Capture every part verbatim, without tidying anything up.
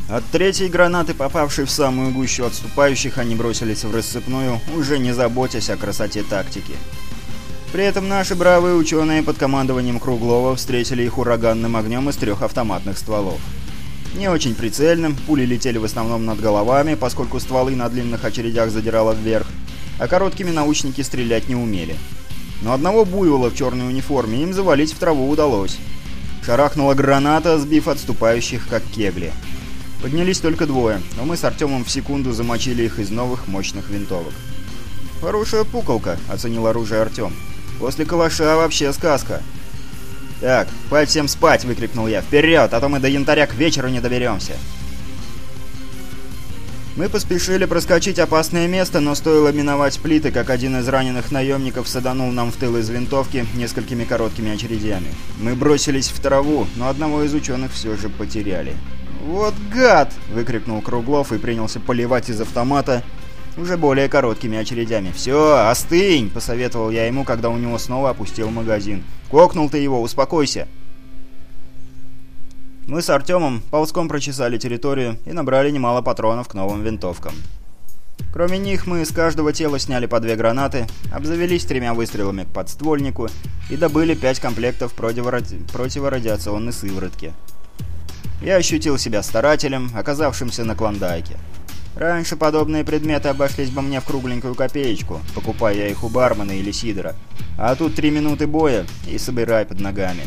От третьей гранаты, попавшей в самую гущу отступающих, они бросились в рассыпную, уже не заботясь о красоте тактики. При этом наши бравые ученые под командованием Круглова встретили их ураганным огнем из трех автоматных стволов. Не очень прицельным, пули летели в основном над головами, поскольку стволы на длинных очередях задирало вверх, а короткими научники стрелять не умели. Но одного буйвола в черной униформе им завалить в траву удалось. Шарахнула граната, сбив отступающих как кегли. Поднялись только двое, но мы с Артемом в секунду замочили их из новых мощных винтовок. «Хорошая пуколка», — оценил оружие Артем. «После калаша вообще сказка». «Так, хватит всем спать!» — выкрикнул я. «Вперед, а то мы до янтаря к вечеру не доберемся!» Мы поспешили проскочить опасное место, но стоило миновать плиты, как один из раненых наемников саданул нам в тыл из винтовки несколькими короткими очередями. Мы бросились в траву, но одного из ученых все же потеряли. «Вот гад!» — выкрикнул Круглов и принялся поливать из автомата уже более короткими очередями. «Все, остынь!» — посоветовал я ему, когда у него снова опустил магазин. «Кокнул ты его, успокойся!» Мы с Артемом ползком прочесали территорию и набрали немало патронов к новым винтовкам. Кроме них мы с каждого тела сняли по две гранаты, обзавелись тремя выстрелами к подствольнику и добыли пять комплектов противоради... противорадиационной сыворотки. Я ощутил себя старателем, оказавшимся на клондайке. Раньше подобные предметы обошлись бы мне в кругленькую копеечку, покупая я их у бармена или сидора. А тут три минуты боя и собирай под ногами.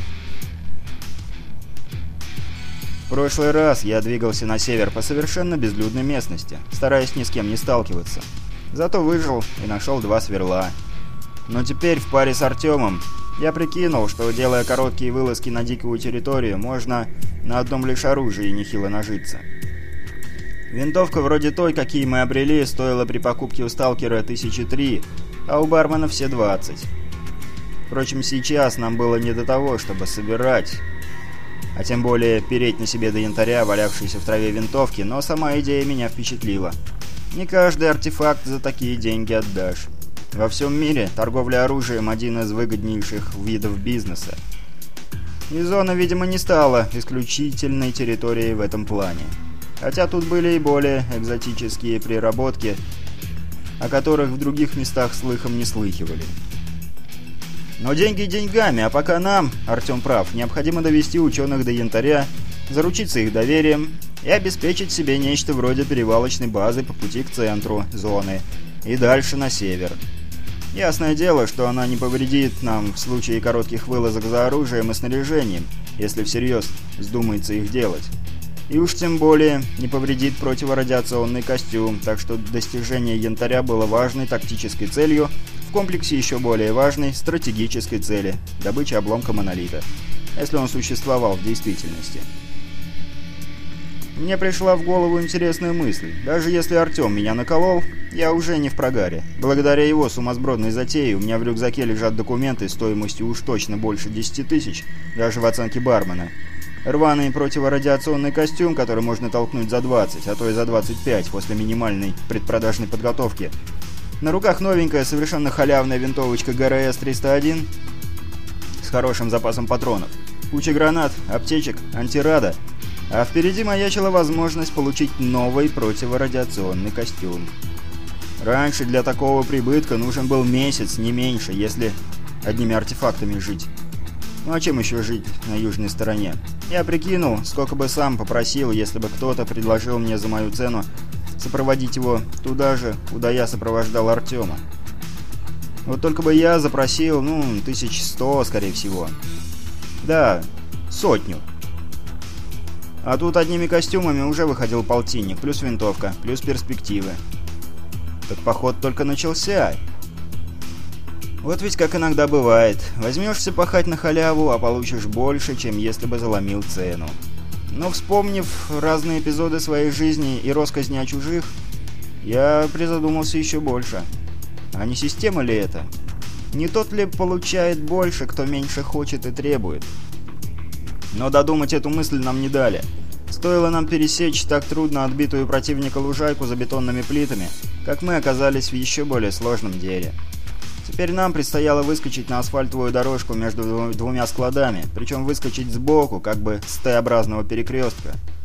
В прошлый раз я двигался на север по совершенно безлюдной местности, стараясь ни с кем не сталкиваться. Зато выжил и нашел два сверла. Но теперь в паре с Артемом я прикинул, что, делая короткие вылазки на дикую территорию, можно на одном лишь оружии нехило нажиться. Винтовка вроде той, какие мы обрели, стоила при покупке у сталкера тысячи три, а у бармена все двадцать. Впрочем, сейчас нам было не до того, чтобы собирать, а тем более переть на себе до янтаря, валявшейся в траве винтовки, но сама идея меня впечатлила. Не каждый артефакт за такие деньги отдашь. Во всем мире торговля оружием – один из выгоднейших видов бизнеса. И зона, видимо, не стала исключительной территорией в этом плане. Хотя тут были и более экзотические приработки, о которых в других местах слыхом не слыхивали. Но деньги деньгами, а пока нам, Артем прав, необходимо довести ученых до янтаря, заручиться их доверием и обеспечить себе нечто вроде перевалочной базы по пути к центру зоны и дальше на север. Ясное дело, что она не повредит нам в случае коротких вылазок за оружием и снаряжением, если всерьез вздумается их делать. И уж тем более не повредит противорадиационный костюм, так что достижение янтаря было важной тактической целью, в комплексе еще более важной стратегической цели – добыча обломка монолита, если он существовал в действительности. Мне пришла в голову интересная мысль. Даже если Артем меня наколол, я уже не в прогаре. Благодаря его сумасбродной затее у меня в рюкзаке лежат документы стоимостью уж точно больше десяти тысяч, даже в оценке бармена. Рваный противорадиационный костюм, который можно толкнуть за двадцать, а то и за двадцать пять после минимальной предпродажной подготовки. На руках новенькая, совершенно халявная винтовочка гэ эр эс триста один с хорошим запасом патронов. Куча гранат, аптечек, антирада. А впереди маячила возможность получить новый противорадиационный костюм. Раньше для такого прибытка нужен был месяц, не меньше, если одними артефактами жить. Ну а чем еще жить на южной стороне? Я прикинул, сколько бы сам попросил, если бы кто-то предложил мне за мою цену сопроводить его туда же, куда я сопровождал Артема. Вот только бы я запросил, ну, тысяч сто, скорее всего. Да, сотню. А тут одними костюмами уже выходил полтинник, плюс винтовка, плюс перспективы. Так поход только начался. Вот ведь как иногда бывает. Возьмешься пахать на халяву, а получишь больше, чем если бы заломил цену. Но вспомнив разные эпизоды своей жизни и россказни о чужих, я призадумался еще больше. А не система ли это? Не тот ли получает больше, кто меньше хочет и требует? Но додумать эту мысль нам не дали. Стоило нам пересечь так трудно отбитую противника лужайку за бетонными плитами, как мы оказались в еще более сложном деле. Теперь нам предстояло выскочить на асфальтовую дорожку между двумя складами, причем выскочить сбоку, как бы с Т-образного перекрестка.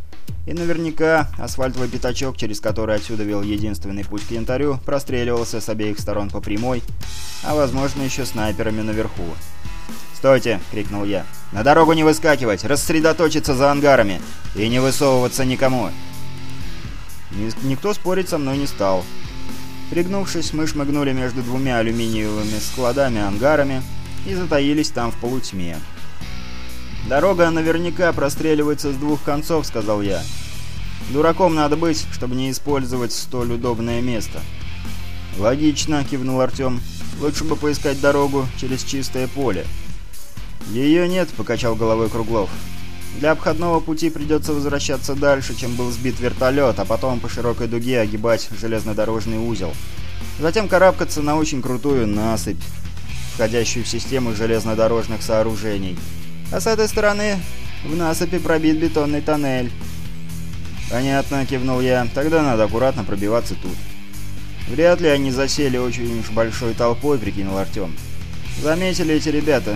И наверняка асфальтовый пятачок, через который отсюда вел единственный путь к янтарю, простреливался с обеих сторон по прямой, а возможно еще снайперами наверху. «Стойте!» — крикнул я. «На дорогу не выскакивать! Рассредоточиться за ангарами! И не высовываться никому!» Никто спорить со мной не стал. Пригнувшись, мы шмыгнули между двумя алюминиевыми складами-ангарами и затаились там в полутьме. «Дорога наверняка простреливается с двух концов», — сказал я. «Дураком надо быть, чтобы не использовать столь удобное место». «Логично», — кивнул Артем. «Лучше бы поискать дорогу через чистое поле». «Ее нет», — покачал головой Круглов. «Для обходного пути придется возвращаться дальше, чем был сбит вертолет, а потом по широкой дуге огибать железнодорожный узел. Затем карабкаться на очень крутую насыпь, входящую в систему железнодорожных сооружений. А с этой стороны в насыпи пробит бетонный тоннель». «Понятно», — кивнул я. «Тогда надо аккуратно пробиваться тут». «Вряд ли они засели очень уж большой толпой», — прикинул Артем. «Заметили эти ребята.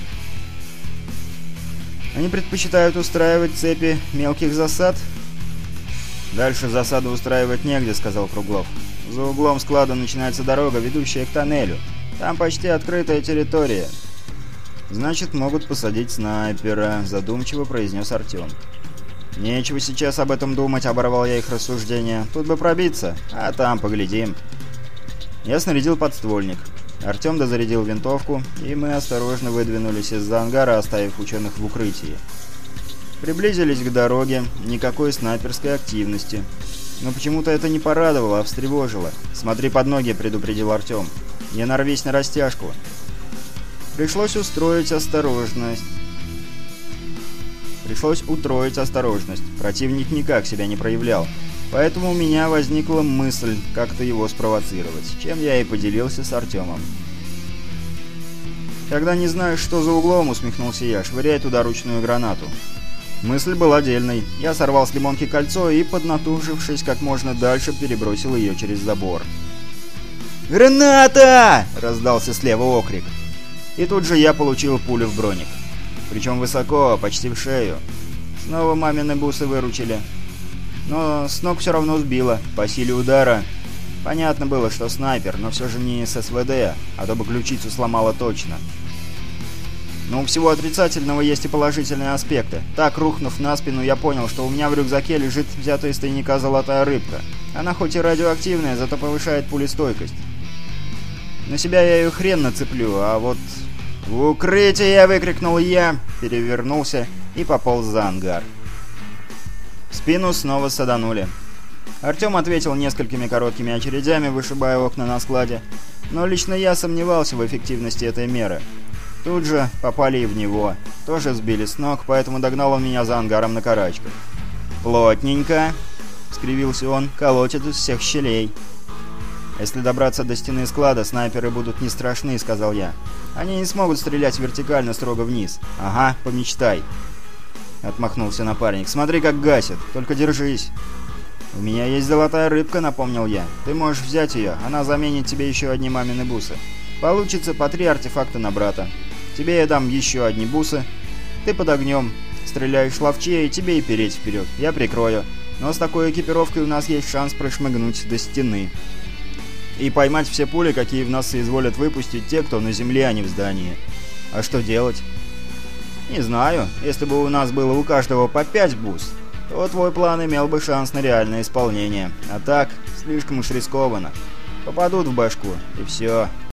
Они предпочитают устраивать цепи мелких засад?» «Дальше засаду устраивать негде», — сказал Круглов. «За углом склада начинается дорога, ведущая к тоннелю. Там почти открытая территория». «Значит, могут посадить снайпера», — задумчиво произнес Артем. «Нечего сейчас об этом думать», — оборвал я их рассуждения. «Тут бы пробиться, а там поглядим». Я снарядил подствольник. Артем дозарядил винтовку, и мы осторожно выдвинулись из-за ангара, оставив ученых в укрытии. Приблизились к дороге, никакой снайперской активности. Но почему-то это не порадовало, а встревожило. «Смотри под ноги», — предупредил Артем. «Не нарвись на растяжку». Пришлось устроить осторожность. Пришлось утроить осторожность. Противник никак себя не проявлял. Поэтому у меня возникла мысль как-то его спровоцировать, чем я и поделился с Артемом. «Когда не знаешь, что за углом», — усмехнулся я, — «швыряй туда ручную гранату». Мысль была дельной. Я сорвал с лимонки кольцо и, поднатужившись как можно дальше, перебросил ее через забор. «Граната!» — раздался слева окрик. И тут же я получил пулю в броник. Причем высоко, почти в шею. Снова мамины бусы выручили. Но с ног все равно сбило, по силе удара. Понятно было, что снайпер, но все же не с СВД, а то бы ключицу сломало точно. Но у всего отрицательного есть и положительные аспекты. Так, рухнув на спину, я понял, что у меня в рюкзаке лежит взятая из тайника золотая рыбка. Она хоть и радиоактивная, зато повышает пулестойкость. На себя я ее хрен нацеплю, а вот... «В укрытие!» — выкрикнул я, перевернулся и пополз за ангар. В спину снова саданули. Артем ответил несколькими короткими очередями, вышибая окна на складе, но лично я сомневался в эффективности этой меры. Тут же попали и в него. Тоже сбили с ног, поэтому догнал он меня за ангаром на карачках. «Плотненько!» — скривился он. «Колотит из всех щелей». «Если добраться до стены склада, снайперы будут не страшны», — сказал я. «Они не смогут стрелять вертикально строго вниз». «Ага, помечтай», — отмахнулся напарник. «Смотри, как гасит. Только держись». «У меня есть золотая рыбка», — напомнил я. «Ты можешь взять ее, она заменит тебе еще одни мамины бусы. Получится по три артефакта на брата. Тебе я дам еще одни бусы. Ты под огнем. Стреляешь ловчее, тебе и переть вперед. Я прикрою. Но с такой экипировкой у нас есть шанс прошмыгнуть до стены. И поймать все пули, какие в нас соизволят выпустить те, кто на земле, а не в здании. А что делать?» «Не знаю. Если бы у нас было у каждого по пять бус, то твой план имел бы шанс на реальное исполнение. А так, слишком уж рискованно. Попадут в башку, и все».